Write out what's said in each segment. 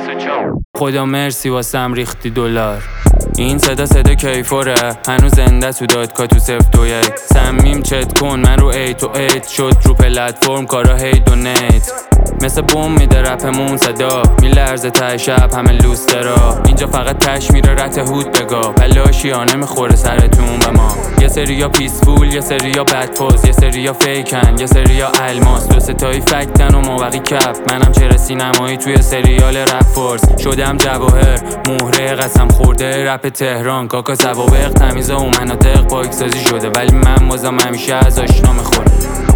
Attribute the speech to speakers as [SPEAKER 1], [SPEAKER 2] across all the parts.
[SPEAKER 1] خدا مرسی واسم ریختی دلار. این صدا کیفوره، هنوز زنده تو دادگاه تو 021. سمیم چت کن من رو 8 شد رو پلتفرم کارا هی دونیت. مثل بوم میده رپمون صدا، میلرزه ته شب همه لوسترا. اینجا فقط تش میره رت هود بگا، پلاشیانه میخوره سرتون به ما. یه سریا پیسفول، یه سریا بدفوز، یه سریا فیکن، یه سریا الماس. دو ستایی فکتن و موقعی کف. منم چرا سینمایی توی سریال رپ فورس شدم جواهر، مهره قسم خورده رپ تهران. کاکا سوابق تمیزه و مناطق پاکسازی شده، ولی من بازم همیشه از آشنا میخوره.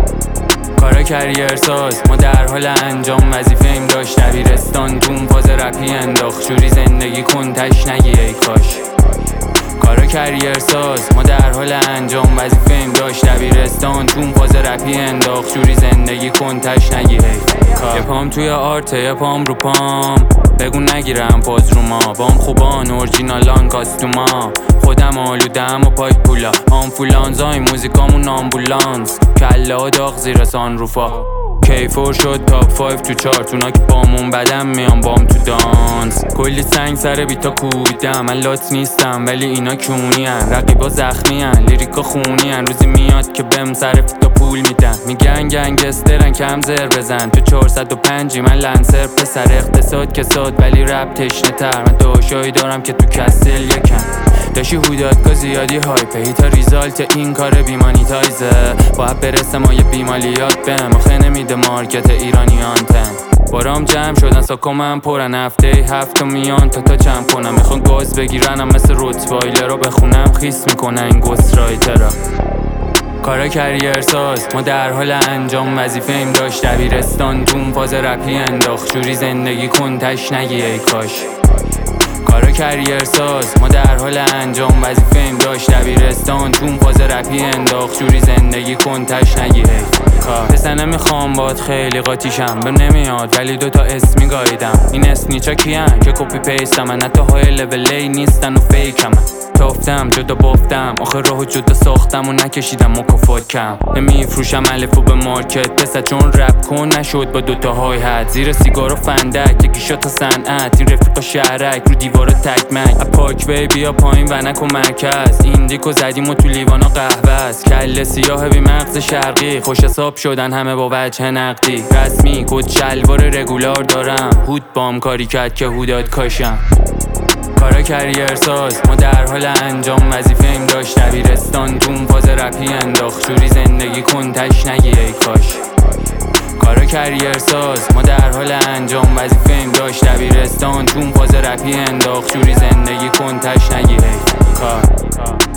[SPEAKER 1] کارا کریر ساز، ما در حال انجام وظیفه ایم داشت دبیرستان. تو اون فاز رپی انداخت جوری زندگی کن تش نگی ای کاش. کارا کریر ساز، ما در حال انجام وظیفه ایم داشت دبیرستان. تو اون فاز رپی انداخت جوری زندگی کن تش نگی ای کاش. یه پام توی آرته یه پام رو پام، بگو نگیرم پاز رو ما. بام خوبان اورجینالان کاستوما، خودم آلودم و پاک پولا. آنفولان زای موزیکامون آمبولانس، کلا داغ زیر سان روفا. کیفور شد تاپ 5 تو چارت، اونا که بامون بدم میان بام تو دانس. کلی سنگ سر بیتا کوبیدم، من لات نیستم ولی اینا کونی هن. رقیبا زخمی هن، لیریکا خونی هن. روزی میاد که بهم سر فیتا پول میدن. میگن گنگسترن کم زر بزن. تو 405 من لنسر پسر اقتصاد کساد ولی رپ تشنه تر. من داشایی دارم که تو کسل یکم داشی هودادگاه زیادی هایپه. هیتا ریزالت این کار بیمانیتایزه، باید برسه ما یه بیمالیات بهم. آخه نمیده مارکت ایرانیان تن. بارام جمع شدن ساکا من پرن، هفته 7 میان تا جمع کنم. میخوان گاز بگیرنم مثل روتوایلر رو بخونم خیس میکنن این گوست رایترا. کارا کریر ساز، ما در حال انجام وظیفه ایم داشت دبیرستان. تو اون فاز رپی انداخت جوری زندگی کن تش نگی ای کاش. کارا کریر ساز، ما در حال انجام وظیفه ایم داشت دبیرستان. تو اون فاز رپی انداخت جوری زندگی کن تش نگی ای کاش. پسر نمیخوام باد خیلی قاطیشم، به نمیاد ولی دوتا اسمی گاییدم. این اسنیچا کیان که کپی پیستم، من حتی های لول ای نیستن و فیکم. تافتم جدا بافتم، آخه راهو جدا ساختم و نکشیدم مکافات کم. نمیفروشم الفو به مارکت پسر، چون رپ کن نشد با دوتا های حد. زیر سیگار و فندک یکی شد تا صنعت، این رفیقا شهرک رو دیوارو تکمک. پاک بی بیا پایین و نکن مرکز، این دیکو زدیم و تو لیوانا قهوه است. کل سیاه بی مغز شرقی، خوش حساب شدن همه با وجه نقدی. رسمی کد شلوار رگولار دارم، هود بام کاری کرد که هوداد کاشم. کارا کریر ساز، ما در حال انجام وظیفه ایم داشت دبیرستان. تو اون فاز رپی انداخت جوری زندگی کن تش نگی ای کاش. کارا کریر ساز، ما در حال انجام وظیفه ایم داشت دبیرستان. تو اون فاز رپی انداخت جوری زندگی کن تش نگی ای کاش.